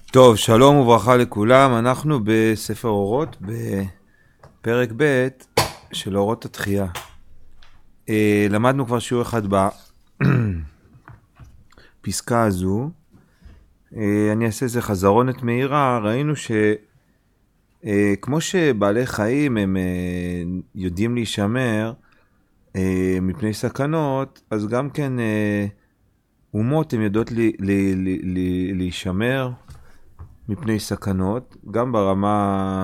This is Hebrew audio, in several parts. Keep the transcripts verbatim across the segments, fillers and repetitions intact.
טוב, שלום וברכה לכולם, אנחנו בספר אורות, בפרק ב' של אורות התחייה. אה, למדנו כבר שיעור אחד בפסקה הזו. אה, אני אעשה איזה חזרונת מהירה. ראינו שכמו אה, שבעלי חיים הם אה, יודעים להישמר אה, מפני סכנות, אז גם כן אה, אומות הן יודעות לי, לי, לי, לי, להישמר מפני סכנות, גם ברמה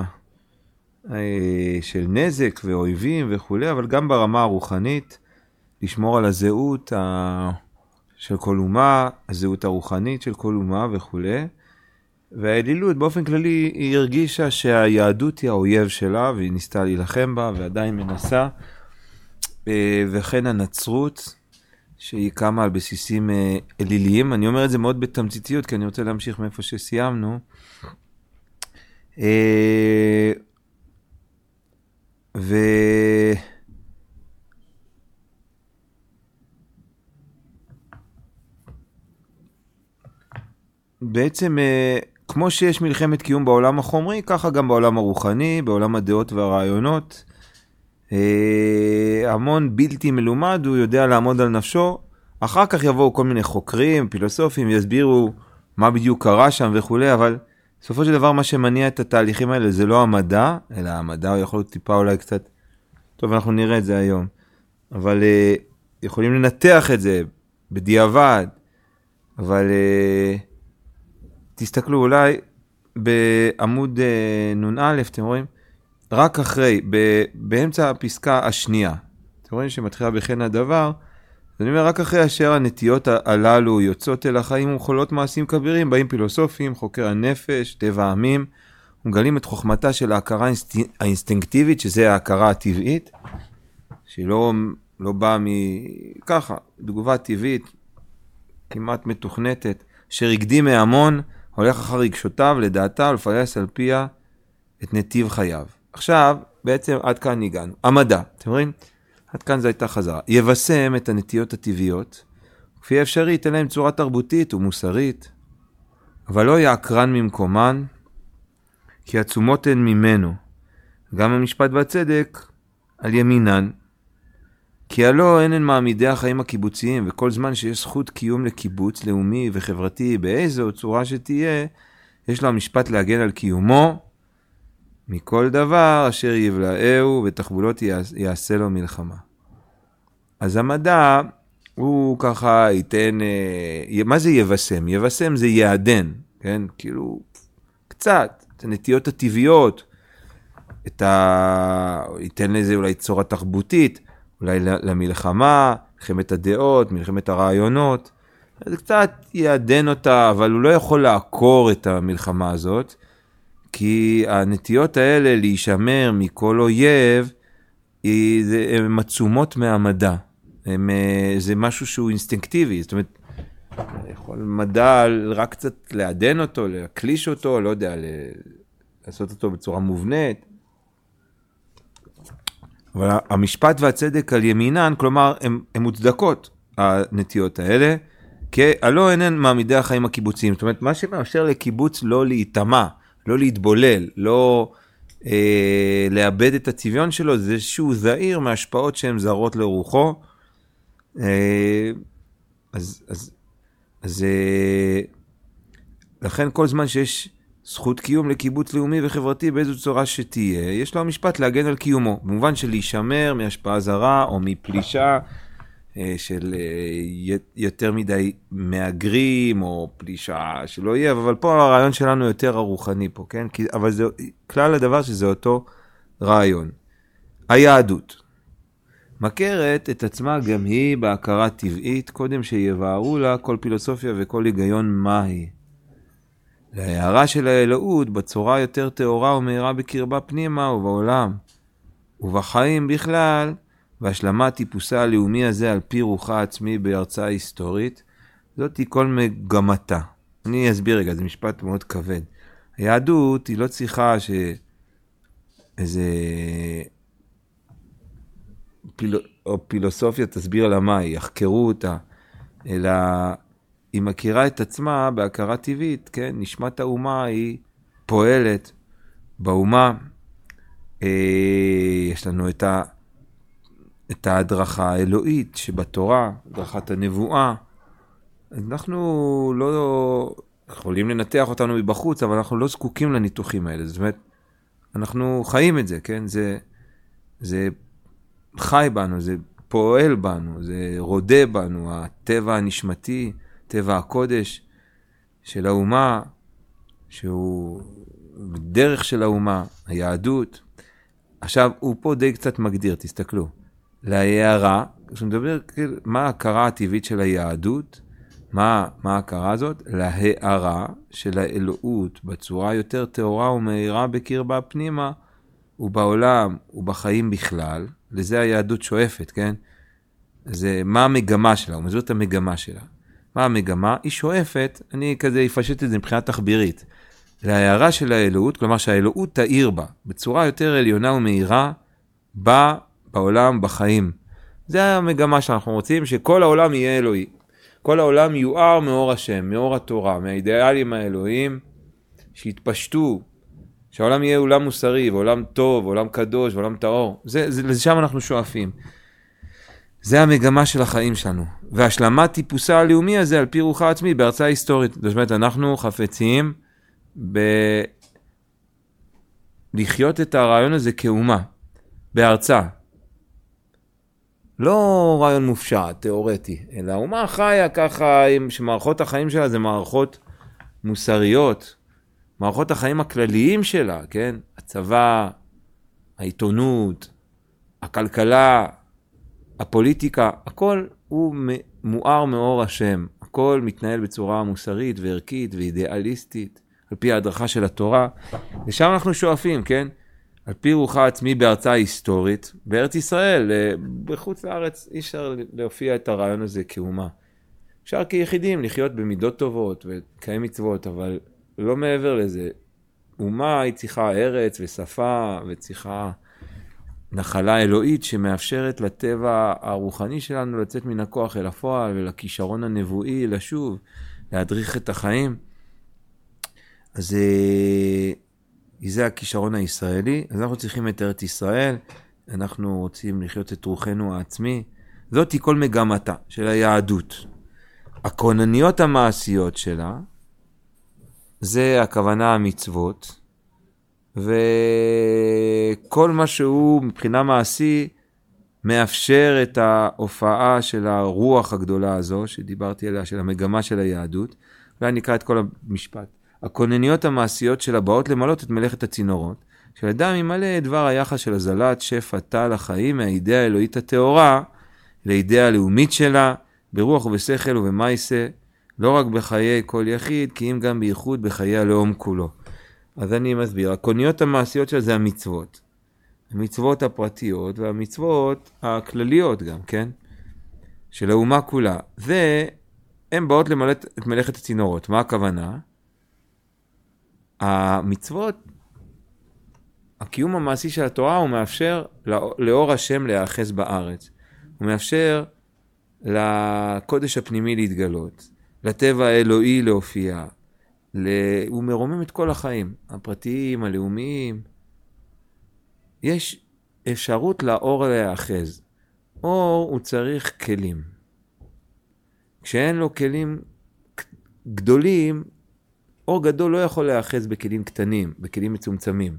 של נזק ואויבים וכו', אבל גם ברמה הרוחנית, לשמור על הזהות של כל אומה, הזהות הרוחנית של כל אומה וכו'. והאלילות באופן כללי היא הרגישה שהיהדות היא האויב שלה, והיא ניסתה להילחם בה ועדיין מנסה, וכן הנצרות, שהיא קמה על בסיסים אליליים. אני אומר את זה מאוד בתמציתיות, כי אני רוצה להמשיך מאיפה שסיימנו. ו... בעצם, כמו שיש מלחמת קיום בעולם החומרי, ככה גם בעולם הרוחני, בעולם הדעות והרעיונות. המון בלתי מלומד, הוא יודע לעמוד על נפשו. אחר כך יבואו כל מיני חוקרים, פילוסופים, יסבירו מה בדיוק קרה שם וכו', אבל בסופו של דבר מה שמניע את התהליכים האלה זה לא המדע, אלא המדע הוא יכול להיות טיפה אולי קצת, טוב, אנחנו נראה את זה היום, אבל uh, יכולים לנתח את זה בדיעבד, אבל uh, תסתכלו אולי בעמוד uh, נון א', אתם רואים? רק אחרי, ב- באמצע הפסקה השנייה, אתם רואים שמתחילה בכן הדבר, אני אומר, רק אחרי אשר הנטיות הללו יוצאות אל החיים ומחולות מעשים כבירים, באים פילוסופים, חוקר הנפש, טבע העמים, ומגלים את חוכמתה של ההכרה האינסטינקטיבית, שזה ההכרה הטבעית, שהיא לא, לא באה מככה, תגובה טבעית, כמעט מתוכנתת, אשר הקדים מהמון, הולך אחר רגשותיו, לדעתה, ולפייס על פיה את נתיב חייו. עכשיו, בעצם עד כאן הגענו. המדע, אתם רואים? עד כאן זו הייתה חזרה. יבשם את הנטיות הטבעיות, כפי אפשרי ייתן להם צורה תרבותית ומוסרית, אבל לא יעקרן ממקומן, כי עצומות הן ממנו. גם המשפט והצדק על ימינן. כי הלא הן הן מעמידי החיים הקיבוציים, וכל זמן שיש זכות קיום לקיבוץ לאומי וחברתי באיזו צורה שתהיה, יש לו המשפט להגן על קיומו, מכל דבר אשר יבלעהו ותחבולות יעשה לו מלחמה. אז המדע הוא ככה ייתן, מה זה יבשם? יבשם זה יעדן, כן? כאילו קצת, את הנטיות הטבעיות, את ה... ייתן לזה אולי צורה תרבותית, אולי למלחמה, מלחמת הדעות, מלחמת הרעיונות, אז קצת יעדן אותה, אבל הוא לא יכול לעקור את המלחמה הזאת, כי הנטיות האלה להישמר מכל אויב, הן מצומות מהמדע. הם, זה משהו שהוא אינסטינקטיבי, זאת אומרת, יכול מדע רק קצת לעדן אותו, להקליש אותו, לא יודע, לעשות אותו בצורה מובנית. אבל המשפט והצדק על ימינן, כלומר, הן מוצדקות, הנטיות האלה, כי הלא הן מעמידי החיים הקיבוציים. זאת אומרת, מה שמאפשר לקיבוץ לא להיטמע, לא להתבולל, לא אה, לאבד את הצביון שלו, זה שהוא זהיר מהשפעות שהן זרות לרוחו. אה, אז, אז, אז אה, לכן כל זמן שיש זכות קיום לקיבוץ לאומי וחברתי באיזו צורה שתהיה, יש לו המשפט להגן על קיומו, במובן של להישמר מהשפעה זרה או מפלישה, של יותר מדי מאגרים או פלישה שלא יהיה, אבל פה הרעיון שלנו יותר הרוחני פה, כן? אבל זה כלל הדבר שזה אותו רעיון. היהדות מכרת את עצמה גם היא בהכרה טבעית, קודם שיבארו לה כל פילוסופיה וכל היגיון מהי. להערה של האלוהות בצורה יותר תאורה ומהירה בקרבה פנימה ובעולם ובחיים בכלל, והשלמת טיפוסה הלאומי הזה על פי רוחה עצמי בהרצאה היסטורית, זאת היא כל מגמתה. אני אסביר רגע, זה משפט מאוד כבד. היהדות היא לא צריכה שאיזה פיל... או פילוסופיה תסביר לה מה היא, יחקרו אותה, אלא היא מכירה את עצמה בהכרה טבעית, כן? נשמת האומה היא פועלת באומה. אה, יש לנו את, ה, את ההדרכה האלוהית שבתורה, הדרכת הנבואה. אנחנו לא יכולים לנתח אותנו מבחוץ, אבל אנחנו לא זקוקים לניתוחים האלה. זאת אומרת, אנחנו חיים את זה, כן? זה, זה חי בנו, זה פועל בנו, זה רודה בנו, הטבע הנשמתי, טבע הקודש של האומה, שהוא דרך של האומה, היהדות. עכשיו, הוא פה די קצת מגדיר, תסתכלו. להערה, כשמדבר, מה ההכרה הטבעית של היהדות? מה, מה ההכרה הזאת? להערה של האלוהות בצורה יותר טהורה ומהירה בקרבה פנימה, ובעולם ובחיים בכלל. לזה היהדות שואפת, כן? זה מה המגמה שלה, הוא מסביר את המגמה שלה. מה המגמה? היא שואפת, אני כזה אפשט את זה מבחינה תחבירית, להערה של האלוהות, כלומר שהאלוהות תאיר בה, בצורה יותר עליונה ומהירה, בה, בעולם, בחיים. זה המגמה שאנחנו רוצים, שכל העולם יהיה אלוהי. כל העולם יואר מאור השם, מאור התורה, מהאידיאלים האלוהים, שיתפשטו, שהעולם יהיה עולם מוסרי, ועולם טוב, ועולם קדוש, ועולם טהור. זה, זה, לשם אנחנו שואפים. זה המגמה של החיים שלנו. והשלמת טיפוסה הלאומי הזה על פי רוחה עצמי בהרצאה היסטורית. זאת אומרת, אנחנו חפצים ב... לחיות את הרעיון הזה כאומה, בהרצאה. לא רעיון מופשט, תיאורטי, אלא אומה חיה ככה, שמערכות החיים שלה זה מערכות מוסריות, מערכות החיים הכלליים שלה, כן? הצבא, העיתונות, הכלכלה, הפוליטיקה, הכל הוא מואר מאור השם, הכל מתנהל בצורה מוסרית וערכית ואידיאליסטית, על פי ההדרכה של התורה, ושם אנחנו שואפים, כן? על פי רוחה עצמי בהרצאה היסטורית, בארץ ישראל, בחוץ לארץ, אי אפשר להופיע את הרעיון הזה כאומה. אפשר כיחידים לחיות במידות טובות וקיים מצוות, אבל לא מעבר לזה. אומה היא צריכה ארץ ושפה וצריכה נחלה אלוהית שמאפשרת לטבע הרוחני שלנו לצאת מן הכוח אל הפועל ולכישרון הנבואי לשוב, להדריך את החיים. אז זה הכישרון הישראלי, אז אנחנו צריכים את ארץ ישראל, אנחנו רוצים לחיות את רוחנו העצמי, זאת היא כל מגמתה של היהדות. הכונניות המעשיות שלה, זה הכוונה המצוות, וכל מה שהוא מבחינה מעשי, מאפשר את ההופעה של הרוח הגדולה הזו, שדיברתי עליה, של המגמה של היהדות, ואני נקרא את כל המשפט. הכונניות המעשיות שלה באות למלות את מלאכת הצינורות, שלאדם ימלא דבר היחס של הזלת שפע טל החיים מהאידאה האלוהית הטהורה, לאידאה הלאומית שלה, ברוח ובשכל ובמעשה, לא רק בחיי כל יחיד, כי אם גם בייחוד בחיי הלאום כולו. אז אני מסביר, הכונניות המעשיות שלה זה המצוות. המצוות הפרטיות והמצוות הכלליות גם, כן? של האומה כולה. והן באות למלא את מלאכת הצינורות. מה הכוונה? המצוות, הקיום המעשי של התורה הוא מאפשר לאור השם להיאחז בארץ. הוא מאפשר לקודש הפנימי להתגלות, לטבע האלוהי להופיע. הוא מרומם את כל החיים, הפרטיים, הלאומיים. יש אפשרות לאור להיאחז. אור הוא צריך כלים. כשאין לו כלים גדולים, אור גדול לא יכול להיאחז בכלים קטנים, בכלים מצומצמים.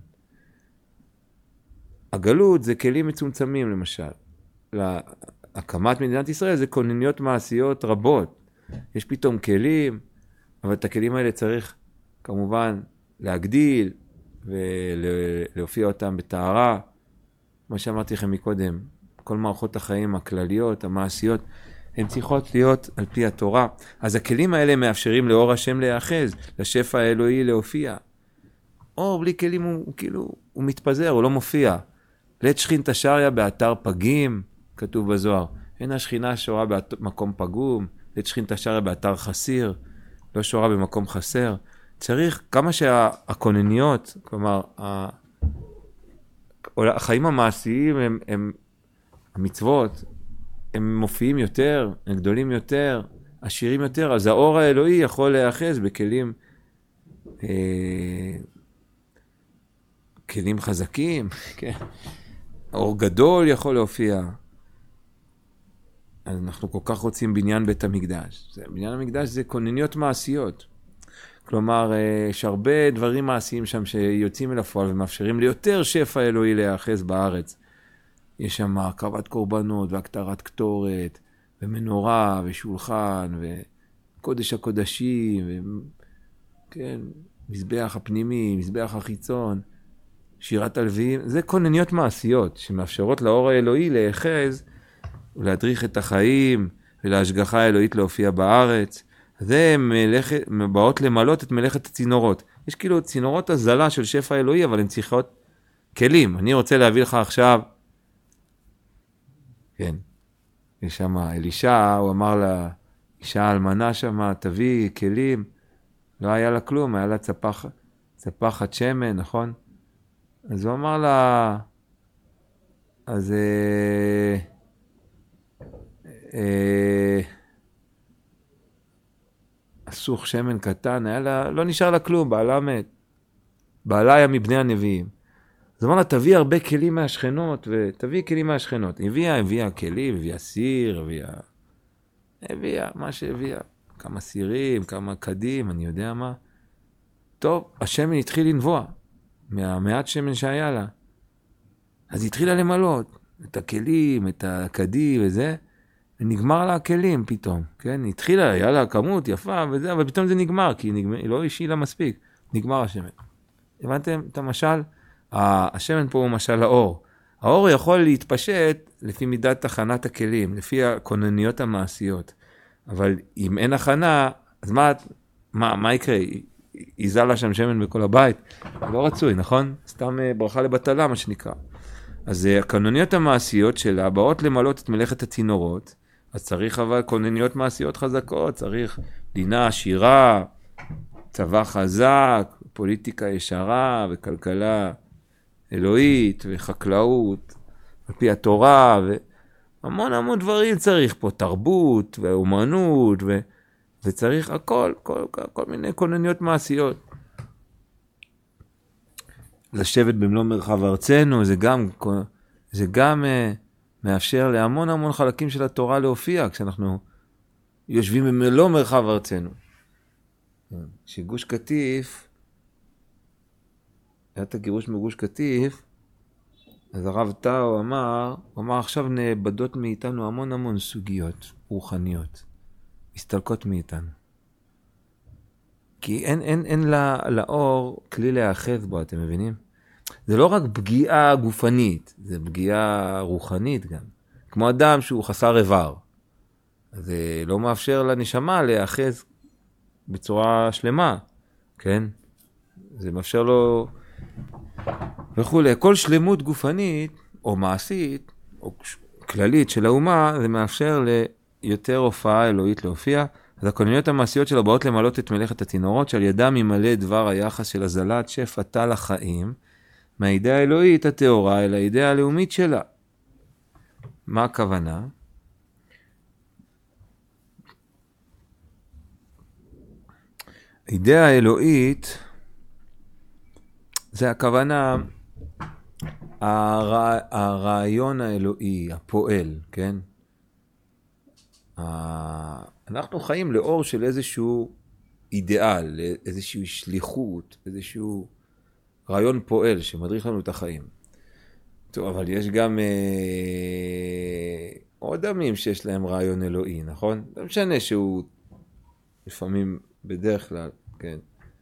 הגלות זה כלים מצומצמים למשל. להקמת מדינת ישראל זה כונניות מעשיות רבות. יש פתאום כלים, אבל את הכלים האלה צריך כמובן להגדיל ולהופיע אותם בטהרה. מה שאמרתי לכם מקודם, כל מערכות החיים הכלליות, המעשיות, הן צריכות להיות על פי התורה. אז הכלים האלה מאפשרים לאור השם להיאחז, לשפע האלוהי להופיע. אור בלי כלים הוא, הוא כאילו, הוא מתפזר, הוא לא מופיע. לית שכינתא שריא באתר פגים, כתוב בזוהר. אין השכינה שורה במקום פגום, לית שכינתא שריא באתר חסיר, לא שורה במקום חסר. צריך כמה שהכונניות, כלומר, החיים המעשיים הם, הם המצוות, הם מופיעים יותר, הם גדולים יותר, עשירים יותר, אז האור האלוהי יכול להיאחז בכלים, אה, כלים חזקים, כן. האור גדול יכול להופיע. אז אנחנו כל כך רוצים בניין בית המקדש. זה, בניין המקדש זה כונניות מעשיות. כלומר, יש הרבה דברים מעשיים שם שיוצאים אל הפועל ומאפשרים ליותר שפע אלוהי להיאחז בארץ. יש שם הקרבת קורבנות והקטרת קטורת ומנורה ושולחן וקודש הקודשים ו... כן, מזבח הפנימי, מזבח החיצון, שירת הלוויים. זה כונניות מעשיות שמאפשרות לאור האלוהי להיאחז ולהדריך את החיים ולהשגחה האלוהית להופיע בארץ. זה מלאכת, באות למלות את מלאכת הצינורות. יש כאילו צינורות הזלה של שפע אלוהי, אבל הן צריכות כלים. אני רוצה להביא לך עכשיו, כן, יש שם אלישע, הוא אמר לה, אישה אלמנה שם, תביא כלים. לא היה לה כלום, היה לה צפח, צפחת שמן, נכון? אז הוא אמר לה, אז אה, אה, אסוך שמן קטן, היה לה, לא נשאר לה כלום, בעלה מת. בעלה היה מבני הנביאים. אז אמר לה, תביא הרבה כלים מהשכנות, ותביא כלים מהשכנות. הביאה, הביאה כלים, הביאה סיר, הביאה, הביאה, מה שהביאה. כמה סירים, כמה קדים, אני יודע מה. טוב, השמן התחיל לנבוע, מהמעט שמן שהיה לה. אז היא התחילה למלות, את הכלים, את הקדים וזה, ונגמר לה הכלים פתאום, כן? היא התחילה, היה לה כמות יפה וזה, אבל פתאום זה נגמר, כי נגמר, היא לא השאילה מספיק, נגמר השמן. הבנתם את המשל? השמן פה הוא משל האור. האור יכול להתפשט לפי מידת הכנת הכלים, לפי הכונניות המעשיות. אבל אם אין הכנה, אז מה, מה, מה יקרה? יזל לה שם שמן בכל הבית? לא רצוי, נכון? סתם ברכה לבטלה, מה שנקרא. אז הכונניות המעשיות שלה באות למלות את מלאכת הצינורות, אז צריך אבל כונניות מעשיות חזקות, צריך דינה עשירה, צבא חזק, פוליטיקה ישרה וכלכלה אלוהית וחקלאות, על פי התורה והמון המון דברים צריך פה, תרבות ואומנות ו... וצריך הכל, כל, כל, כל מיני כונניות מעשיות. לשבת במלוא מרחב ארצנו, זה גם, זה גם uh, מאפשר להמון המון חלקים של התורה להופיע, כשאנחנו יושבים במלוא מרחב ארצנו. שגוש קטיף, היה את הגירוש מגוש קטיף, אז הרב טאו אמר, הוא אמר עכשיו נאבדות מאיתנו המון המון סוגיות רוחניות, מסתלקות מאיתנו. כי אין, אין, אין לא, לאור כלי להאחז בו, אתם מבינים? זה לא רק פגיעה גופנית, זה פגיעה רוחנית גם. כמו אדם שהוא חסר איבר. זה לא מאפשר לנשמה להאחז בצורה שלמה, כן? זה מאפשר לו וכו'. כל שלמות גופנית או מעשית או כללית של האומה, זה מאפשר ליותר הופעה אלוהית להופיע. אז הכונניות המעשיות שלה באות למלות את מלאכת הצינורות, שעל ידם ממלא דבר היחס של הזלת שפע טל החיים, מהידיעה האלוהית הטהורה אל הידיעה הלאומית שלה. מה הכוונה? הידיעה האלוהית, זה הכוונה, הרע, הרעיון האלוהי, הפועל, כן? אנחנו חיים לאור של איזשהו אידיאל, איזושהי שליחות, איזשהו רעיון פועל שמדריך לנו את החיים. טוב, אבל יש גם אה, עוד עמים שיש להם רעיון אלוהי, נכון? לא משנה שהוא לפעמים בדרך כלל, כן,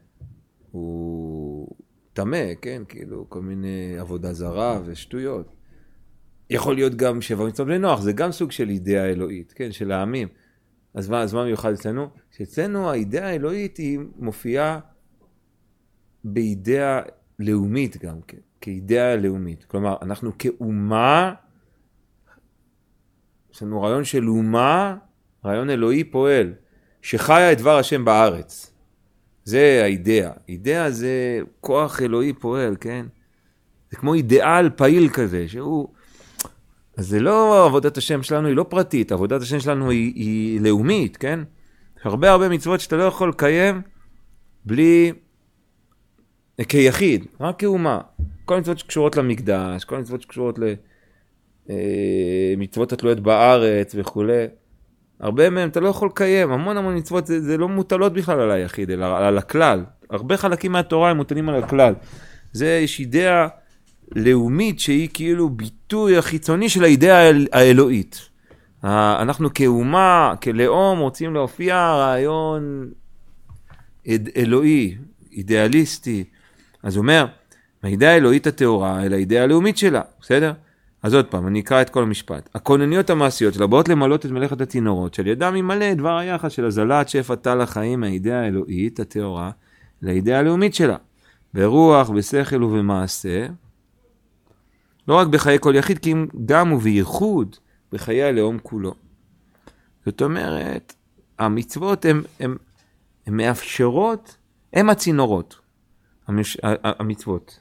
הוא תמה, כן, כאילו כל מיני עבודה זרה ושטויות. יכול להיות גם שבע מצוות בני נוח, זה גם סוג של אידאה אלוהית, כן, של העמים. אז מה, אז מה מיוחד אצלנו? שאצלנו האידאה האלוהית היא מופיעה באידאה לאומית גם כן, כאידאה לאומית. כלומר, אנחנו כאומה, יש לנו רעיון של אומה, רעיון אלוהי פועל, שחיה את דבר השם בארץ. זה האידאה. אידאה זה כוח אלוהי פועל, כן? זה כמו אידאל פעיל כזה, שהוא... אז זה לא, עבודת השם שלנו היא לא פרטית, עבודת השם שלנו היא, היא לאומית, כן? הרבה הרבה מצוות שאתה לא יכול לקיים בלי, כיחיד, רק כאומה. כל מצוות שקשורות למקדש, כל מצוות שקשורות למצוות התלויות בארץ וכו'. הרבה מהם אתה לא יכול לקיים, המון המון מצוות זה, זה לא מוטלות בכלל על היחיד, אלא על הכלל. הרבה חלקים מהתורה הם מוטלים על הכלל. זה יש אידאה לאומית שהיא כאילו ביטוי החיצוני של האידאה האל, האלוהית. אנחנו כאומה, כלאום, רוצים להופיע רעיון אלוהי, אידיאליסטי. אז הוא אומר, האידאה האלוהית הטהורה אל האידאה הלאומית שלה, בסדר? אז עוד פעם, אני אקרא את כל המשפט. הכונניות המעשיות שלה באות למלות את מלאכת הצינורות, של ידם ימלא דבר היחס של הזלת שפע טל החיים מהאידאה האלוהית הטהורה לאידאה הלאומית שלה. ברוח, בשכל ובמעשה, לא רק בחיי כל יחיד, כי גם ובייחוד בחיי הלאום כולו. זאת אומרת, המצוות הן, הן, הן מאפשרות, הן הצינורות, המש, המצוות,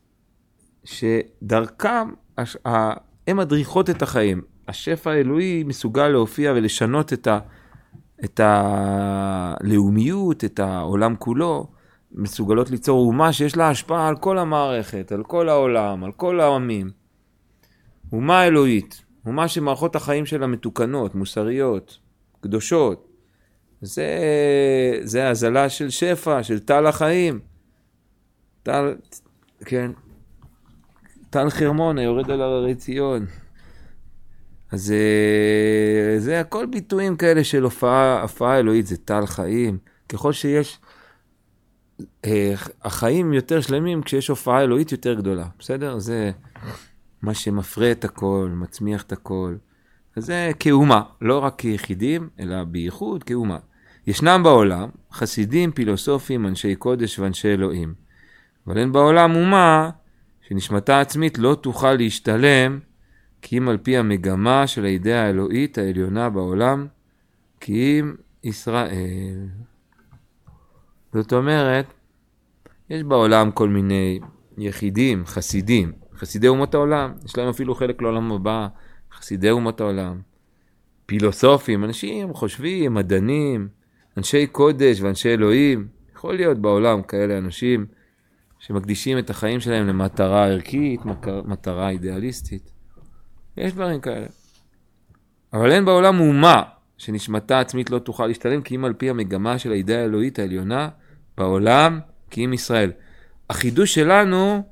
שדרכם הן מדריכות את החיים. השפע האלוהי מסוגל להופיע ולשנות את, ה, את הלאומיות, את העולם כולו, מסוגלות ליצור אומה שיש לה השפעה על כל המערכת, על כל העולם, על כל העמים. אומה אלוהית, אומה שמערכות החיים שלה מתוקנות, מוסריות, קדושות. זה, זה הזלה של שפע, של טל החיים. טל, כן, טל חרמון, היורד על הררי ציון. אז זה, זה הכל ביטויים כאלה של הופעה, הופעה אלוהית, זה טל חיים. ככל שיש, החיים יותר שלמים כשיש הופעה אלוהית יותר גדולה. בסדר? זה מה שמפרה את הכל, מצמיח את הכל. אז זה כאומה, לא רק כיחידים, אלא בייחוד כאומה. ישנם בעולם חסידים, פילוסופים, אנשי קודש ואנשי אלוהים. אבל אין בעולם אומה שנשמתה עצמית לא תוכל להשתלם, כי אם על פי המגמה של האידאה האלוהית העליונה בעולם, כי אם ישראל. זאת אומרת, יש בעולם כל מיני יחידים, חסידים, חסידי אומות העולם, יש להם אפילו חלק לעולם הבא, חסידי אומות העולם, פילוסופים, אנשים חושבים, מדענים, אנשי קודש ואנשי אלוהים, יכול להיות בעולם כאלה אנשים שמקדישים את החיים שלהם למטרה ערכית, מטרה אידיאליסטית. יש דברים כאלה. אבל אין בעולם אומה שנשמתה עצמית לא תוכל להשתלם, כי אם על פי המגמה של האידאה האלוהית העליונה בעולם, כי אם ישראל. החידוש שלנו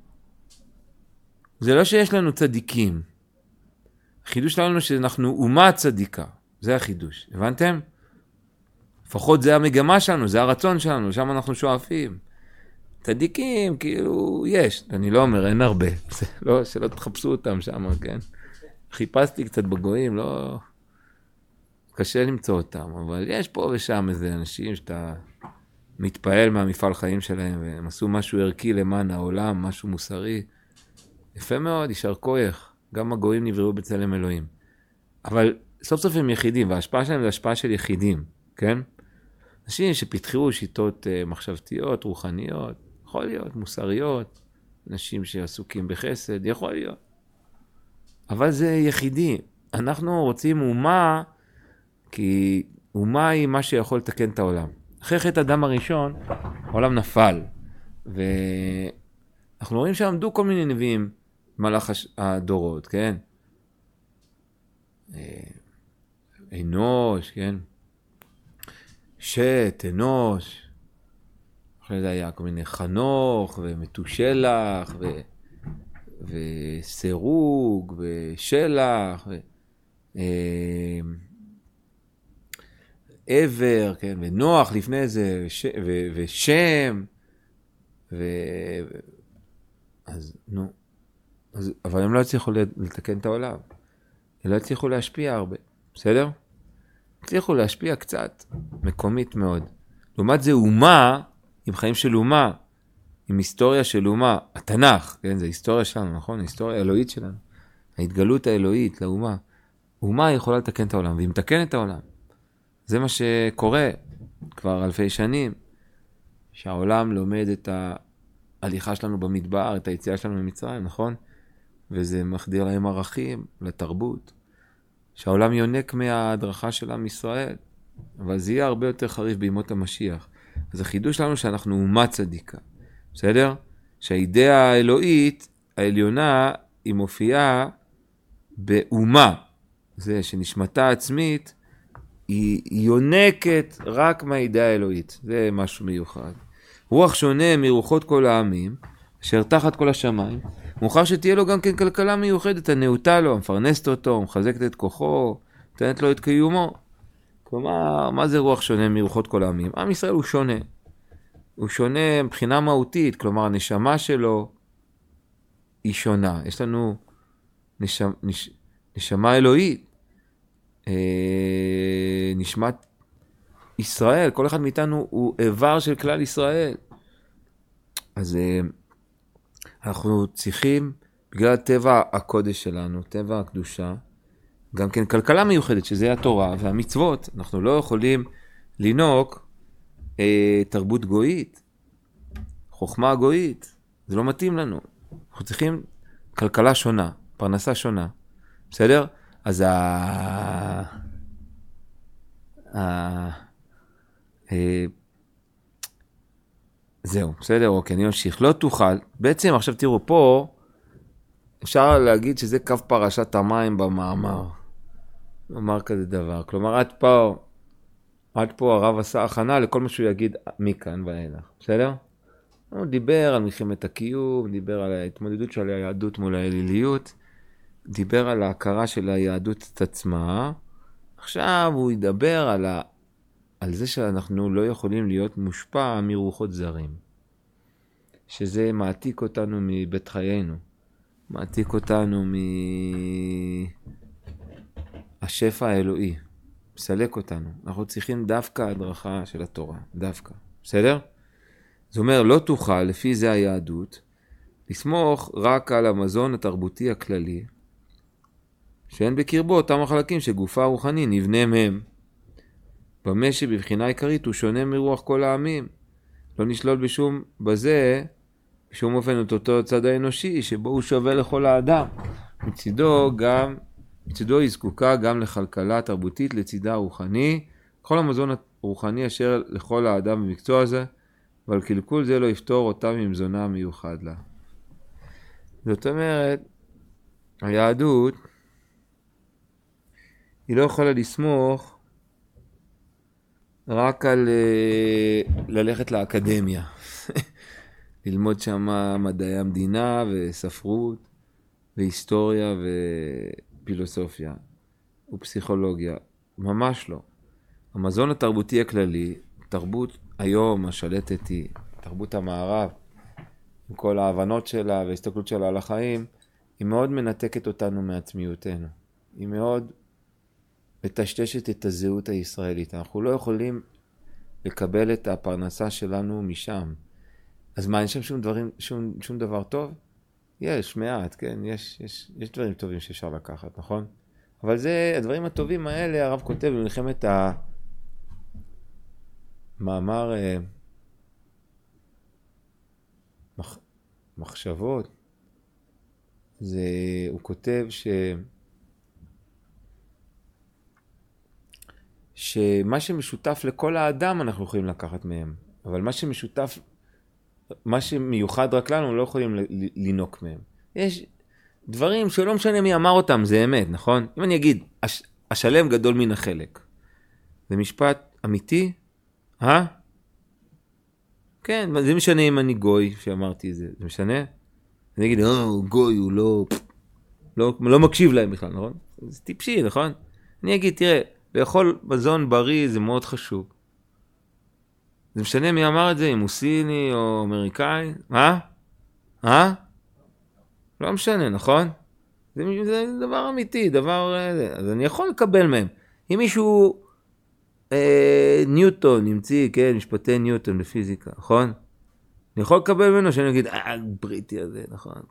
זה לא שיש לנו צדיקים. החידוש שלנו שאנחנו אומה צדיקה. זה החידוש. הבנתם? לפחות זה המגמה שלנו, זה הרצון שלנו, שם אנחנו שואפים. צדיקים, כאילו, יש. אני לא אומר, אין הרבה. לא, שלא תחפשו אותם שם, כן? חיפשתי קצת בגויים, לא... קשה למצוא אותם, אבל יש פה ושם איזה אנשים שאתה מתפעל מהמפעל חיים שלהם, והם עשו משהו ערכי למען העולם, משהו מוסרי. יפה מאוד, יישר כוח. גם הגויים נבראו בצלם אלוהים. אבל סוף סוף הם יחידים, וההשפעה שלהם זה השפעה של יחידים, כן? אנשים שפיתחו שיטות מחשבתיות, רוחניות, יכול להיות, מוסריות, אנשים שעסוקים בחסד, יכול להיות. אבל זה יחידי. אנחנו רוצים אומה, כי אומה היא מה שיכול לתקן את העולם. אחרי חטא אדם הראשון, העולם נפל. ואנחנו רואים שעמדו כל מיני נביאים, מלאך הדורות, כן? אנוש, כן? שת, אנוש. אחרי זה היה כל מיני חנוך, ומתושלח, ו... וסירוג, ושלח, ו... עבר, כן? ונוח לפני זה, וש... ו... ושם, ו... אז, נו. אז, אבל הם לא הצליחו לתקן את העולם. הם לא הצליחו להשפיע הרבה. בסדר? הצליחו להשפיע קצת, מקומית מאוד. לעומת זה אומה, עם חיים של אומה, עם היסטוריה של אומה, התנ"ך, כן? זה היסטוריה שלנו, נכון? ההיסטוריה האלוהית שלנו. ההתגלות האלוהית לאומה. אומה יכולה לתקן את העולם, והיא מתקנת את העולם. זה מה שקורה כבר אלפי שנים, שהעולם לומד את ההליכה שלנו במדבר, את היציאה שלנו ממצרים, נכון? וזה מחדיר להם ערכים, לתרבות. שהעולם יונק מההדרכה של עם ישראל. אבל זה יהיה הרבה יותר חריף בימות המשיח. אז החידוש שלנו שאנחנו אומה צדיקה, בסדר? שהאידאה האלוהית, העליונה, היא מופיעה באומה. זה שנשמתה העצמית, היא יונקת רק מהאידאה האלוהית. זה משהו מיוחד. רוח שונה מרוחות כל העמים, אשר תחת כל השמיים, מוכר שתהיה לו גם כן כלכלה מיוחדת, הנאותה לו, המפרנסת אותו, מחזקת את כוחו, נותנת לו את קיומו. כלומר, מה זה רוח שונה מרוחות כל העמים? עם ישראל הוא שונה. הוא שונה מבחינה מהותית, כלומר, הנשמה שלו היא שונה. יש לנו נשמה, נש, נשמה אלוהית, אה, נשמת ישראל, כל אחד מאיתנו הוא איבר של כלל ישראל. אז אה, אנחנו צריכים, בגלל טבע הקודש שלנו, טבע הקדושה, גם כן כלכלה מיוחדת, שזה התורה והמצוות. אנחנו לא יכולים לנהוג אה, תרבות גויית, חוכמה גויית. זה לא מתאים לנו. אנחנו צריכים כלכלה שונה, פרנסה שונה. בסדר? אז ה... ה... אה... זהו, בסדר? אוקיי, אני ממשיך. לא תוכל. בעצם, עכשיו תראו, פה אפשר להגיד שזה קו פרשת המים במאמר. נאמר כזה דבר. כלומר, עד פה, עד פה הרב עשה הכנה לכל מה שהוא יגיד מכאן ואילך. בסדר? הוא דיבר על מלחמת הקיום, דיבר על ההתמודדות של היהדות מול האליליות, דיבר על ההכרה של היהדות את עצמה. עכשיו הוא ידבר על, ה... על זה שאנחנו לא יכולים להיות מושפע מרוחות זרים. שזה מעתיק אותנו מבית חיינו. מעתיק אותנו מהשפע האלוהי. מסלק אותנו. אנחנו צריכים דווקא הדרכה של התורה. דווקא. בסדר? זאת אומרת, לא תוכל, לפי זה היהדות, לסמוך רק על המזון התרבותי הכללי, שאין בקרבו אותם החלקים שגופה הרוחני נבנה מהם. במה שבבחינה עיקרית הוא שונה מרוח כל העמים. לא נשלול בשום בזה, בשום אופן את אותו צד האנושי, שבו הוא שווה לכל האדם. מצידו גם, מצידו היא זקוקה גם לכלכלה תרבותית לצידה הרוחני, כל המזון הרוחני אשר לכל האדם במקצוע הזה, אבל קלקול זה לא יפתור אותה ממזונה מיוחד לה. זאת אומרת, היהדות, היא לא יכולה לסמוך רק על uh, ללכת לאקדמיה. ללמוד שם מדעי המדינה וספרות והיסטוריה ופילוסופיה ופסיכולוגיה. ממש לא. המזון התרבותי הכללי, תרבות היום השלטת היא, תרבות המערב, עם כל ההבנות שלה וההסתכלות שלה על החיים, היא מאוד מנתקת אותנו מעצמיותנו. היא מאוד מטשטשת את הזהות הישראלית. אנחנו לא יכולים לקבל את הפרנסה שלנו משם. אז מה, אין שם שום, דברים, שום, שום דבר טוב? יש, מעט, כן? יש, יש, יש דברים טובים שאפשר לקחת, נכון? אבל זה, הדברים הטובים האלה, הרב כותב במלחמת המאמר מח, מחשבות. זה, הוא כותב ש... שמה שמשותף לכל האדם אנחנו יכולים לקחת מהם, אבל מה שמשותף, מה שמיוחד רק לנו, לא יכולים לנוק מהם. יש דברים שלא משנה מי אמר אותם, זה אמת, נכון? אם אני אגיד, הש, השלם גדול מן החלק, זה משפט אמיתי? אה? כן, זה משנה אם אני גוי שאמרתי את זה, זה משנה? אני אגיד, אה, הוא גוי, הוא לא, לא, לא מקשיב להם בכלל, נכון? זה טיפשי, נכון? אני אגיד, תראה, לאכול מזון בריא זה מאוד חשוב. זה משנה מי אמר את זה, אם הוא סיני או אמריקאי? מה? אה? לא משנה, נכון? זה, זה דבר אמיתי, דבר... אז אני יכול לקבל מהם. אם מישהו... אה, ניוטון, נמציא, כן, משפטי ניוטון לפיזיקה, נכון? אני יכול לקבל ממנו שאני אגיד, אה, בריטי הזה, נכון?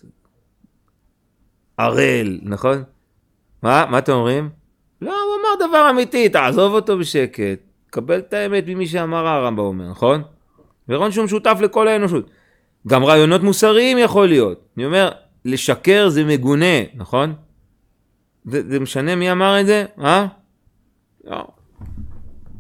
ארל, נכון? מה? מה אתם אומרים? לא, הוא אמר דבר אמיתי, תעזוב אותו בשקט. קבל את האמת ממי שאמר הרמב"ם אומר, נכון? ורון שהוא משותף לכל האנושות. גם רעיונות מוסריים יכול להיות. אני אומר, לשקר זה מגונה, נכון? זה, זה משנה מי אמר את זה? אה? לא.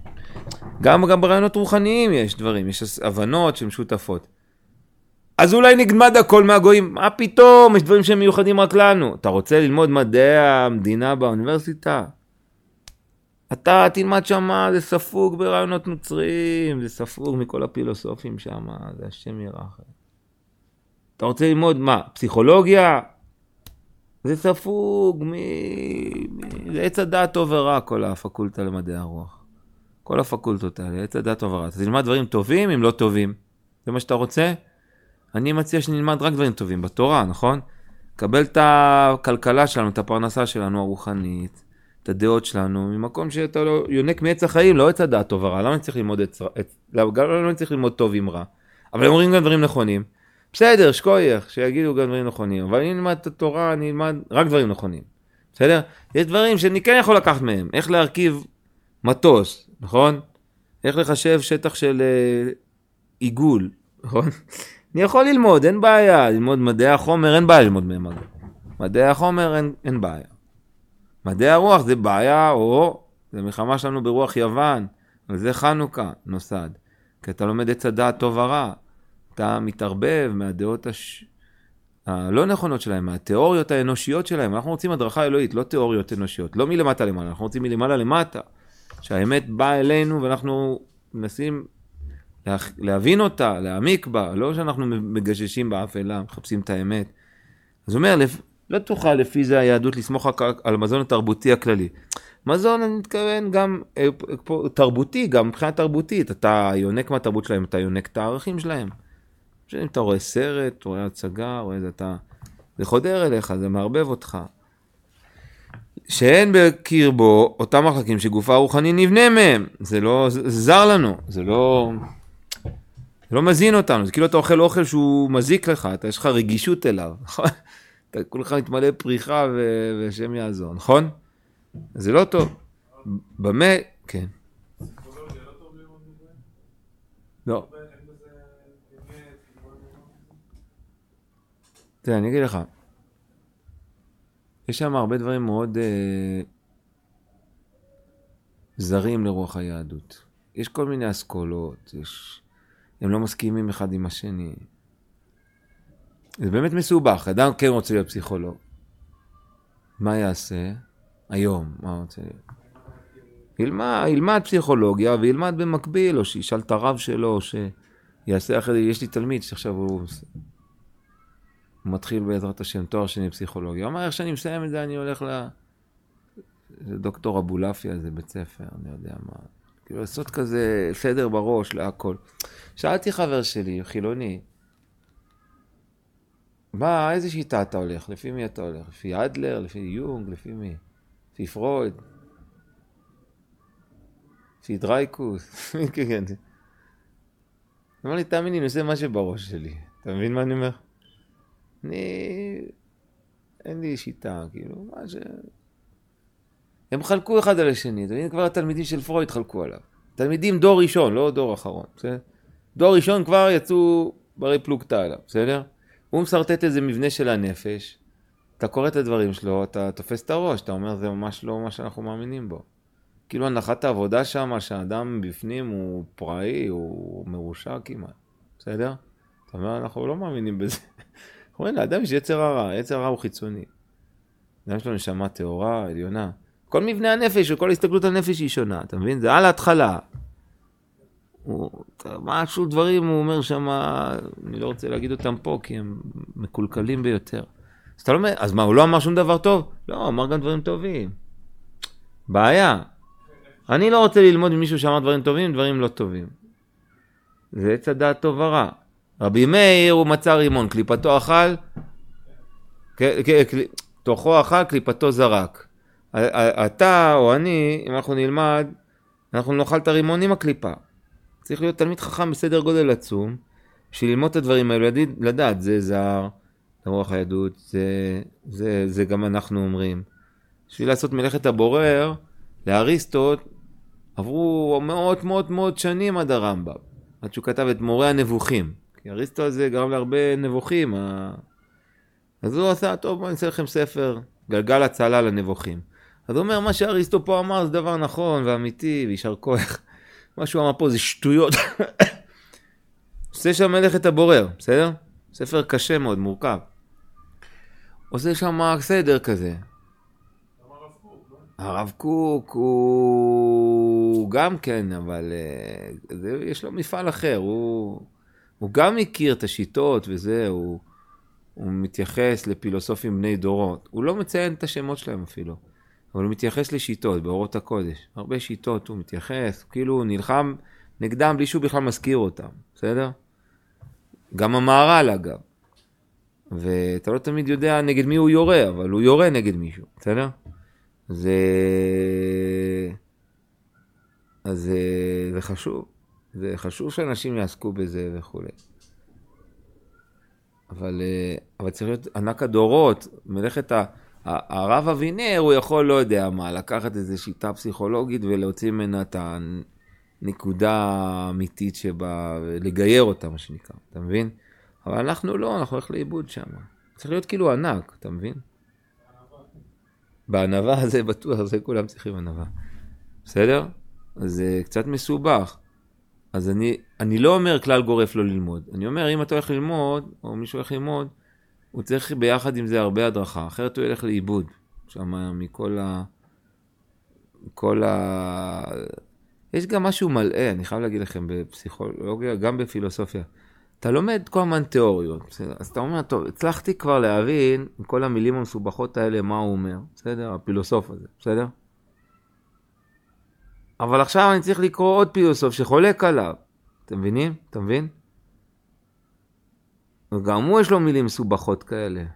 גם, גם ברעיונות רוחניים יש דברים, יש הבנות שהן שותפות. אז אולי נגמד הכל מהגויים, מה פתאום? יש דברים שהם מיוחדים רק לנו. אתה רוצה ללמוד מדעי המדינה באוניברסיטה? אתה תלמד שמה, זה ספוג ברעיונות נוצריים, זה ספוג מכל הפילוסופים שמה, זה השם ירח. אתה רוצה ללמוד מה? פסיכולוגיה? זה ספוג מ... זה עץ הדעת טוב ורע, כל הפקולטה למדעי הרוח. כל הפקולטות האלה, עץ הדעת טוב ורע. אתה תלמד דברים טובים אם לא טובים. זה מה שאתה רוצה? אני מציע שנלמד רק דברים טובים בתורה, נכון? קבל את הכלכלה שלנו, את הפרנסה שלנו הרוחנית, את הדעות שלנו, ממקום שאתה לא יונק מעץ החיים, לא עץ הדעת טוב ורע. למה אני צריך ללמוד עץ... גם לא אני צריך ללמוד טוב עם רע. אבל הם אומרים גם דברים נכונים. בסדר, שכוייך, שיגידו גם דברים נכונים. אבל אני אלמד את התורה, אני אלמד רק דברים נכונים. בסדר? יש דברים שאני כן יכול לקחת מהם. איך להרכיב מטוס, נכון? איך לחשב שטח של uh, עיגול, נכון? אני יכול ללמוד, אין בעיה. ללמוד מדעי החומר, אין בעיה ללמוד מהם. מדעי החומר, אין, אין בעיה. מדעי הרוח זה בעיה, או זה מלחמה שלנו ברוח יוון. וזה חנוכה, נוסד. כי אתה לומד את הדעת טוב ורע. אתה מתערבב מהדעות הש... הלא נכונות שלהם, מהתיאוריות האנושיות שלהם. אנחנו רוצים הדרכה אלוהית, לא תיאוריות אנושיות. לא מלמטה למעלה, אנחנו רוצים מלמעלה למטה. שהאמת באה אלינו ואנחנו מנסים לה... להבין אותה, להעמיק בה. לא שאנחנו מגששים באפלה, מחפשים את האמת. אז הוא אומר, לפ... לא תוכל לפי זה היהדות לסמוך על המזון התרבותי הכללי. מזון אני מתכוון גם תרבותי, גם מבחינה תרבותית. אתה יונק מהתרבות שלהם, אתה יונק את הערכים שלהם. אם אתה רואה סרט, רואה הצגה, רואה זה, אתה... זה חודר אליך, זה מערבב אותך. שאין בקרבו אותם מחלקים שגופה רוחני נבנה מהם. זה לא, זה, זה זר לנו, זה לא... זה לא מזין אותנו, זה כאילו אתה אוכל אוכל שהוא מזיק לך, אתה יש לך רגישות אליו, נכון? אתה כולך מתמלא פריחה ו... ושם יעזור, נכון? זה לא טוב. במה... כן. לא. תראה, אני אגיד לך, יש שם הרבה דברים מאוד אה, זרים לרוח היהדות. יש כל מיני אסכולות, יש, הם לא מסכימים אחד עם השני. זה באמת מסובך, אדם כן רוצה להיות פסיכולוג. מה יעשה? היום, מה רוצה להיות? ילמד, ילמד פסיכולוגיה וילמד במקביל, או שישאל את הרב שלו, או שיעשה אחרי, יש לי תלמיד שעכשיו הוא... הוא מתחיל בעזרת השם תואר שני פסיכולוגיה. הוא אומר, איך שאני מסיים את זה, אני הולך ל... לדוקטור אבולאפי הזה, בית ספר, אני יודע מה. כאילו, לעשות כזה סדר בראש, להכל. שאלתי חבר שלי, חילוני, מה, איזה שיטה אתה הולך? לפי מי אתה הולך? לפי אדלר, לפי יונג, לפי מי? לפי פרויד? לפי דרייקוס? מי כן? הוא אומר לי, תאמיני, אני עושה מה שבראש שלי. אתה מבין מה אני אומר? אני... אין לי שיטה, כאילו, מה ש... הם חלקו אחד על השני, אתה מבין? כבר התלמידים של פרויד חלקו עליו. תלמידים דור ראשון, לא דור אחרון, בסדר? דור ראשון כבר יצאו ברי פלוגתא עליו, בסדר? הוא מסרטט איזה מבנה של הנפש, אתה קורא את הדברים שלו, אתה תופס את הראש, אתה אומר, זה ממש לא מה שאנחנו מאמינים בו. כאילו, הנחת העבודה שם, שהאדם בפנים הוא פראי, הוא מרושע כמעט, בסדר? אתה אומר, אנחנו לא מאמינים בזה. אומרים, לאדם יש יצר הרע, יצר הרע הוא חיצוני. אדם שלו נשמה טהורה, עליונה. כל מבנה הנפש וכל הסתכלות הנפש היא שונה, אתה מבין? זה על ההתחלה. הוא, משהו דברים הוא אומר שם, אני לא רוצה להגיד אותם פה, כי הם מקולקלים ביותר. אז אתה לא אומר, אז מה, הוא לא אמר שום דבר טוב? לא, הוא אמר גם דברים טובים. בעיה. אני לא רוצה ללמוד עם מישהו שאמר דברים טובים, דברים לא טובים. זה עץ הדעת טוב ורע. רבי מאיר הוא מצא רימון, קליפתו אכל, תוכו אכל, קליפתו זרק. אתה או אני, אם אנחנו נלמד, אנחנו נאכל את הרימון עם הקליפה. צריך להיות תלמיד חכם בסדר גודל עצום, בשביל ללמוד את הדברים האלו, לדעת, זה זר, לרוח היהדות, זה, זה, זה גם אנחנו אומרים. בשביל לעשות מלאכת הבורר, לאריסטוט, עברו מאות מאות מאות שנים עד הרמב"ם, עד שהוא כתב את מורה הנבוכים. כי אריסטו הזה גרם להרבה נבוכים. אז הוא עשה, טוב, בוא נעשה לכם ספר, גלגל הצלה לנבוכים. אז הוא אומר, מה שאריסטו פה אמר זה דבר נכון ואמיתי, וישר כוח. מה שהוא אמר פה זה שטויות. עושה שם מלאכת הבורר, בסדר? ספר קשה מאוד, מורכב. עושה שם סדר כזה. הרב קוק הוא גם כן, אבל זה, יש לו מפעל אחר, הוא, הוא גם מכיר את השיטות וזה, הוא, הוא מתייחס לפילוסופים בני דורות, הוא לא מציין את השמות שלהם אפילו, אבל הוא מתייחס לשיטות, באורות הקודש, הרבה שיטות הוא מתייחס, כאילו הוא נלחם נגדם בלי שהוא בכלל מזכיר אותם, בסדר? גם המהר"ל אגב, ואתה לא תמיד יודע נגד מי הוא יורה, אבל הוא יורה נגד מישהו, בסדר? זה... אז זה, זה חשוב, זה חשוב שאנשים יעסקו בזה וכו'. אבל, אבל צריך להיות ענק הדורות, מלאכת ה... הרב אבינר הוא יכול, לא יודע מה, לקחת איזו שיטה פסיכולוגית ולהוציא ממנה את הנקודה האמיתית שבה, לגייר אותה מה שנקרא, אתה מבין? אבל אנחנו לא, אנחנו הולכים לאיבוד שם. צריך להיות כאילו ענק, אתה מבין? בענווה הזה בטוח, זה כולם צריכים ענווה. בסדר? אז זה קצת מסובך. אז אני, אני לא אומר כלל גורף לא ללמוד. אני אומר, אם אתה הולך ללמוד, או מישהו הולך ללמוד, הוא צריך ביחד עם זה הרבה הדרכה. אחרת הוא ילך לאיבוד. שם מכל ה... כל ה... יש גם משהו מלא, אני חייב להגיד לכם, בפסיכולוגיה, גם בפילוסופיה. אתה לומד כל הזמן תיאוריות, בסדר? אז אתה אומר, טוב, הצלחתי כבר להבין עם כל המילים המסובכות האלה מה הוא אומר, בסדר? הפילוסוף הזה, בסדר? אבל עכשיו אני צריך לקרוא עוד פילוסוף שחולק עליו, אתם מבינים? אתה מבין? וגם הוא יש לו מילים מסובכות כאלה.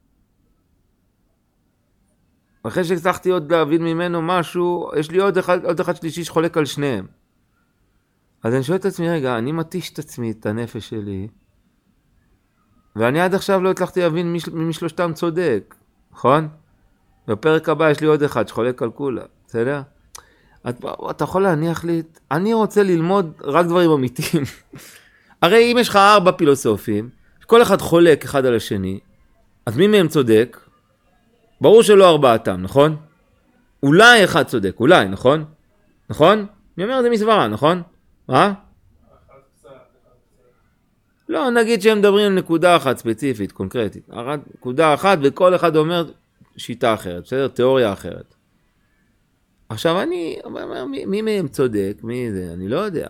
אחרי שהצלחתי עוד להבין ממנו משהו, יש לי עוד אחד, עוד אחד שלישי שחולק על שניהם. אז אני שואל את עצמי, רגע, אני מתיש את עצמי, את הנפש שלי, ואני עד עכשיו לא הצלחתי להבין מי משלושתם צודק, נכון? בפרק הבא יש לי עוד אחד שחולק על כולה, בסדר? אתה, אתה יכול להניח לי, אני רוצה ללמוד רק דברים אמיתיים. הרי אם יש לך ארבע פילוסופים, כל אחד חולק אחד על השני, אז מי מהם צודק? ברור שלא ארבעתם, נכון? אולי אחד צודק, אולי, נכון? נכון? אני אומר, זה מסברה, נכון? מה? לא, נגיד שהם מדברים על נקודה אחת ספציפית, קונקרטית. נקודה אחת, וכל אחד אומר שיטה אחרת, בסדר? תיאוריה אחרת. עכשיו אני אומר, מי, מי מהם צודק? מי זה? אני לא יודע.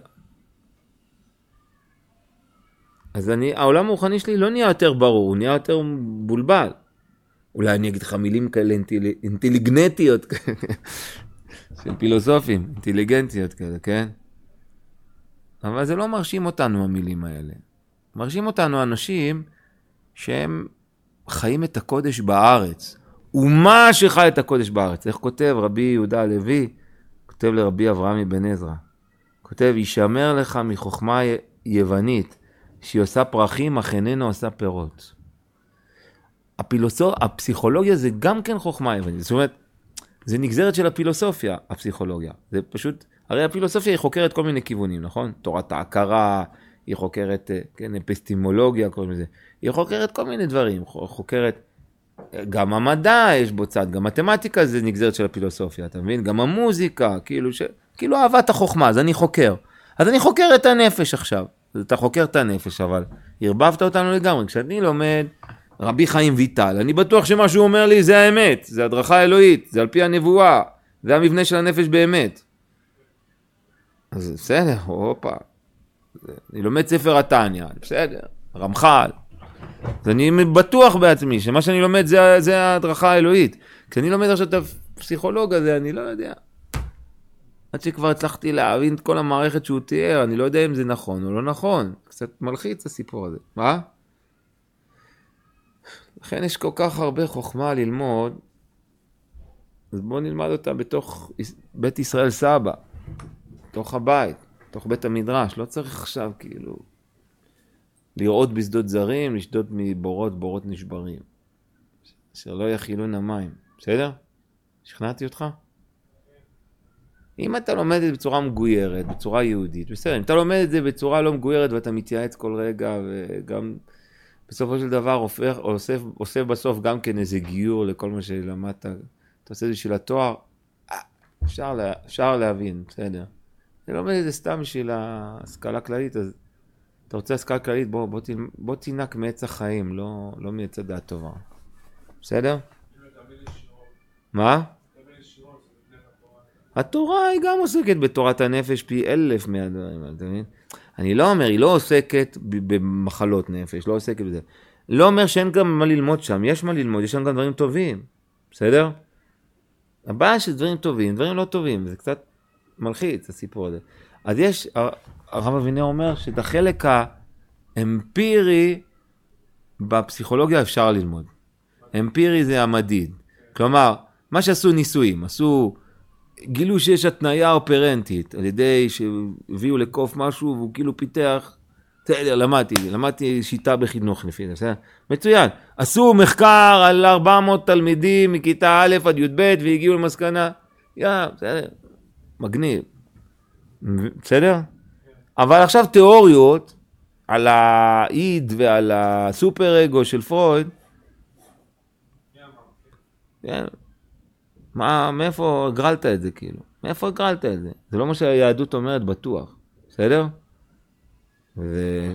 אז אני, העולם הרוחני שלי לא נהיה יותר ברור, הוא נהיה יותר בולבל. אולי אני אגיד לך מילים כאלה אינטל, אינטליגנטיות, של פילוסופים, אינטליגנציות כאלה, כן? אבל זה לא מרשים אותנו המילים האלה. מרשים אותנו אנשים שהם חיים את הקודש בארץ. ומה שחי את הקודש בארץ. איך כותב רבי יהודה הלוי? כותב לרבי אברהם אבן עזרא. כותב, ישמר לך מחוכמה יוונית, שהיא עושה פרחים, אך איננו עושה פירות. הפילוסופ... הפסיכולוגיה זה גם כן חוכמה יוונית. זאת אומרת, זה נגזרת של הפילוסופיה, הפסיכולוגיה. זה פשוט, הרי הפילוסופיה היא חוקרת כל מיני כיוונים, נכון? תורת ההכרה, היא חוקרת, כן, אפיסטמולוגיה, כל מיני. היא חוקרת כל מיני דברים, חוקרת, גם המדע יש בו צד, גם מתמטיקה זה נגזרת של הפילוסופיה, אתה מבין? גם המוזיקה, כאילו, ש... כאילו אהבת החוכמה, אז אני חוקר. אז אני חוקר את הנפש עכשיו. אז אתה חוקר את הנפש, אבל הרבבת אותנו לגמרי. כשאני לומד רבי חיים ויטל, אני בטוח שמה שהוא אומר לי זה האמת, זה הדרכה אלוהית, זה על פי הנבואה, זה המבנה של הנפש באמת. אז בסדר, הופה. אני לומד ספר התניא, בסדר, רמח"ל. אז אני בטוח בעצמי שמה שאני לומד זה, זה ההדרכה האלוהית. כשאני לומד עכשיו את הפסיכולוג הזה, אני לא יודע. עד שכבר הצלחתי להבין את כל המערכת שהוא תיאר, אני לא יודע אם זה נכון או לא נכון. קצת מלחיץ הסיפור הזה. מה? לכן יש כל כך הרבה חוכמה ללמוד, אז בואו נלמד אותה בתוך בית ישראל סבא, בתוך הבית, בתוך בית המדרש. לא צריך עכשיו כאילו לראות בשדות זרים, לשדות מבורות, בורות נשברים. אשר לא יחילון המים. בסדר? שכנעתי אותך? אם אתה לומד את זה בצורה מגוירת, בצורה יהודית, בסדר, אם אתה לומד את זה בצורה לא מגוירת ואתה מתייעץ כל רגע וגם בסופו של דבר אוסף, אוסף, אוסף בסוף גם כן איזה גיור לכל מה שלמדת, אתה עושה את זה של התואר, אפשר, לה, אפשר להבין, בסדר. אני לומד את זה סתם בשביל ההשכלה כללית, אז אתה רוצה השכלה כללית, בוא, בוא, בוא תינק מעץ החיים, לא, לא מעץ הדעת טובה. בסדר? מה? התורה היא גם עוסקת בתורת הנפש פי אלף מהדברים, אתה מבין? אני לא אומר, היא לא עוסקת במחלות נפש, לא עוסקת בזה. לא אומר שאין גם מה ללמוד שם, יש מה ללמוד, יש שם גם דברים טובים, בסדר? הבעיה של דברים טובים, דברים לא טובים, זה קצת מלחיץ הסיפור הזה. אז יש, הרב אבינר אומר שאת החלק האמפירי בפסיכולוגיה אפשר ללמוד. אמפירי זה המדיד. כלומר, מה שעשו ניסויים, עשו, גילו שיש התניה אופרנטית, על ידי שהביאו לקוף משהו והוא כאילו פיתח, בסדר, למדתי, למדתי שיטה בחינוך לפי זה, בסדר? מצוין. עשו מחקר על ארבע מאות תלמידים מכיתה א' עד י' ב' והגיעו למסקנה, יא, בסדר, מגניב. בסדר? אבל עכשיו תיאוריות על האיד ועל הסופר אגו של פרויד, מה, מאיפה הגרלת את זה כאילו? מאיפה הגרלת את זה? זה לא מה שהיהדות אומרת בטוח, בסדר? ו...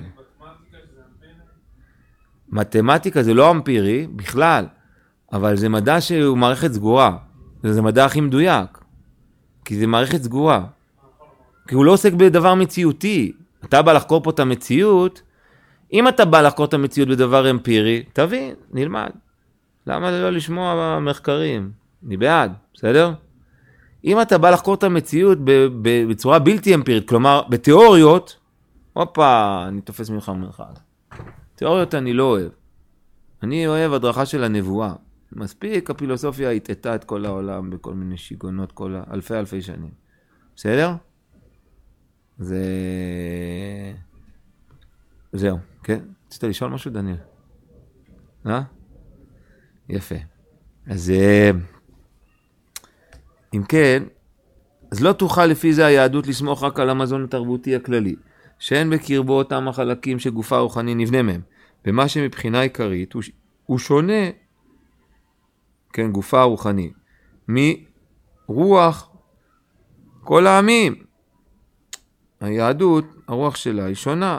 מתמטיקה זה לא אמפירי בכלל, אבל זה מדע שהוא מערכת סגורה. זה מדע הכי מדויק, כי זה מערכת סגורה. כי הוא לא עוסק בדבר מציאותי. אתה בא לחקור פה את המציאות, אם אתה בא לחקור את המציאות בדבר אמפירי, תבין, נלמד. למה לא לשמוע מחקרים? אני בעד, בסדר? אם אתה בא לחקור את המציאות בצורה בלתי אמפירית, כלומר, בתיאוריות, הופה, אני תופס ממך ממך. תיאוריות אני לא אוהב. אני אוהב הדרכה של הנבואה. מספיק, הפילוסופיה התעתה את כל העולם בכל מיני שיגונות, כל אלפי אלפי שנים. בסדר? זה... זהו, כן? רצית לשאול משהו, דניאל? אה? יפה. אז אם כן, אז לא תוכל לפי זה היהדות לסמוך רק על המזון התרבותי הכללי, שאין בקרבו אותם החלקים שגופה רוחני נבנה מהם, במה שמבחינה עיקרית הוא, הוא שונה, כן, גופה רוחני, מרוח כל העמים. היהדות, הרוח שלה היא שונה.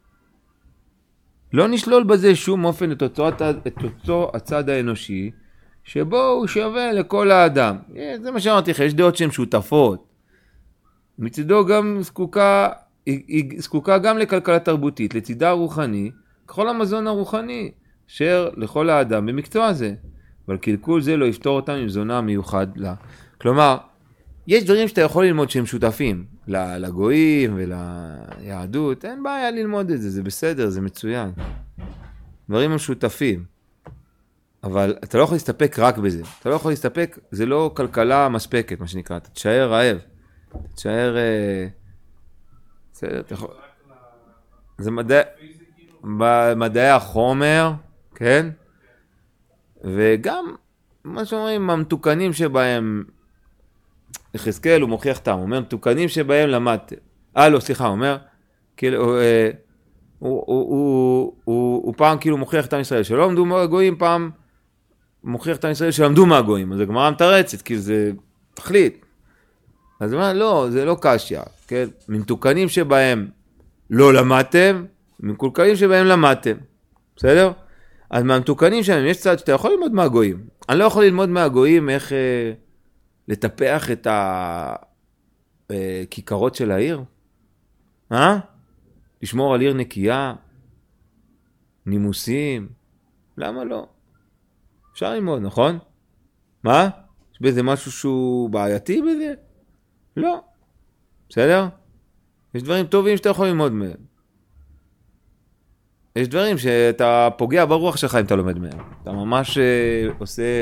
לא נשלול בזה שום אופן את אותו, את אותו הצד האנושי, שבו הוא שווה לכל האדם. זה מה שאמרתי לך, יש דעות שהן שותפות. מצדו גם זקוקה, היא, היא זקוקה גם לכלכלה תרבותית, לצידה רוחני, ככל המזון הרוחני, אשר לכל האדם במקצוע הזה. אבל קלקול זה לא יפתור אותם עם זונה מיוחד לה. כלומר, יש דברים שאתה יכול ללמוד שהם שותפים, לגויים וליהדות, אין בעיה ללמוד את זה, זה בסדר, זה מצוין. דברים הם שותפים. אבל אתה לא יכול להסתפק רק בזה. אתה לא יכול להסתפק, זה לא כלכלה מספקת, מה שנקרא. אתה תשאר רעב. אתה תשאר... בסדר, אתה יכול... זה מדעי... מדעי החומר, כן? וגם, מה שאומרים, המתוקנים שבהם... יחזקאל הוא מוכיח טעם, הוא אומר, מתוקנים שבהם למדתם. אה, לא, סליחה, הוא אומר, כאילו... הוא, הוא, הוא, הוא, הוא פעם כאילו מוכיח את עם ישראל, שלא עמדו מהגויים, פעם מוכיח את עם ישראל שלמדו מהגויים, אז הגמרא מתרצת, כאילו זה תכלית. אז הוא אומר, לא, זה לא קשיא, כן? ממתוקנים שבהם לא למדתם, ממקולקלים שבהם למדתם, בסדר? אז מהמתוקנים שבהם יש צד שאתה יכול ללמוד מהגויים. אני לא יכול ללמוד מהגויים איך אה, לטפח את הכיכרות של העיר, אה? לשמור על עיר נקייה, נימוסים, למה לא? אפשר ללמוד, נכון? מה? יש בזה משהו שהוא בעייתי בזה? לא. בסדר? יש דברים טובים שאתה יכול ללמוד מהם. יש דברים שאתה פוגע ברוח שלך אם אתה לומד מהם. אתה ממש אה, עושה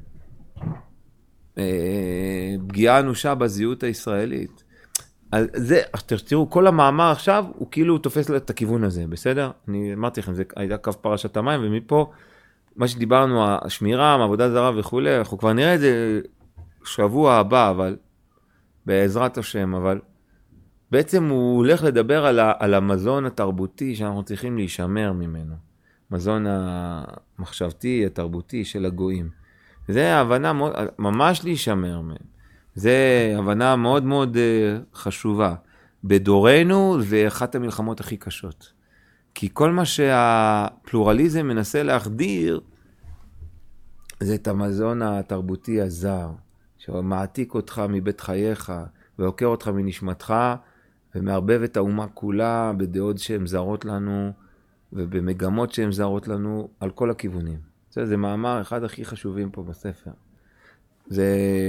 אה, פגיעה אנושה בזהות הישראלית. אז זה, תראו, כל המאמר עכשיו הוא כאילו תופס את הכיוון הזה, בסדר? אני אמרתי לכם, זה הייתה קו פרשת המים, ומפה, מה שדיברנו, השמירה, העבודה זרה וכו', אנחנו כבר נראה את זה שבוע הבא, אבל, בעזרת השם, אבל, בעצם הוא הולך לדבר על, ה, על המזון התרבותי שאנחנו צריכים להישמר ממנו. מזון המחשבתי, התרבותי של הגויים. זה ההבנה מאוד, ממש להישמר מהם. זה הבנה מאוד מאוד חשובה. בדורנו זה אחת המלחמות הכי קשות. כי כל מה שהפלורליזם מנסה להחדיר, זה את המזון התרבותי הזר, שמעתיק אותך מבית חייך, ועוקר אותך מנשמתך, ומערבב את האומה כולה בדעות שהן זרות לנו, ובמגמות שהן זרות לנו, על כל הכיוונים. זה, זה מאמר אחד הכי חשובים פה בספר. זה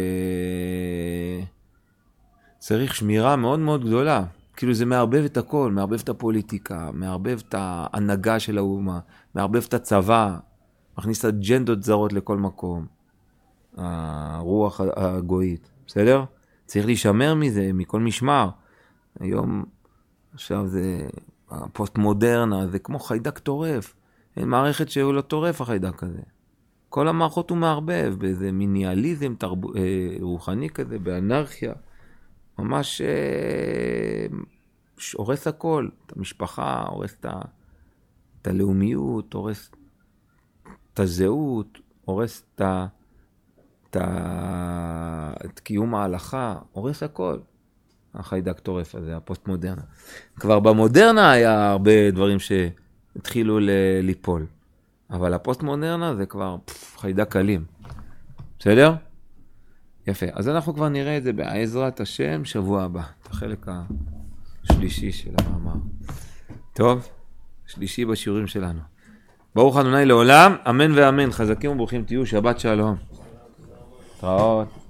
צריך שמירה מאוד מאוד גדולה. כאילו זה מערבב את הכל, מערבב את הפוליטיקה, מערבב את ההנהגה של האומה, מערבב את הצבא, מכניס אג'נדות זרות לכל מקום. הרוח הגויית, בסדר? צריך להישמר מזה, מכל משמר. היום, עכשיו זה הפוסט מודרנה, זה כמו חיידק טורף. אין מערכת שהוא לא טורף החיידק הזה. כל המערכות הוא מערבב, באיזה מיניאליזם תרב... רוחני כזה, באנרכיה. ממש אה, הורס הכל, את המשפחה, הורס את, ה... את הלאומיות, הורס את הזהות, הורס את, ה... את, ה... את קיום ההלכה, הורס הכל. החיידק טורף הזה, הפוסט מודרנה. כבר במודרנה היה הרבה דברים שהתחילו ל... ליפול. אבל הפוסט מודרנה זה כבר פף, חיידק קלים. בסדר? יפה. אז אנחנו כבר נראה את זה בעזרת השם שבוע הבא. את החלק השלישי של המאמר. טוב? שלישי בשיעורים שלנו. ברוך ה' לעולם, אמן ואמן. חזקים וברוכים תהיו, שבת שלום. תראות.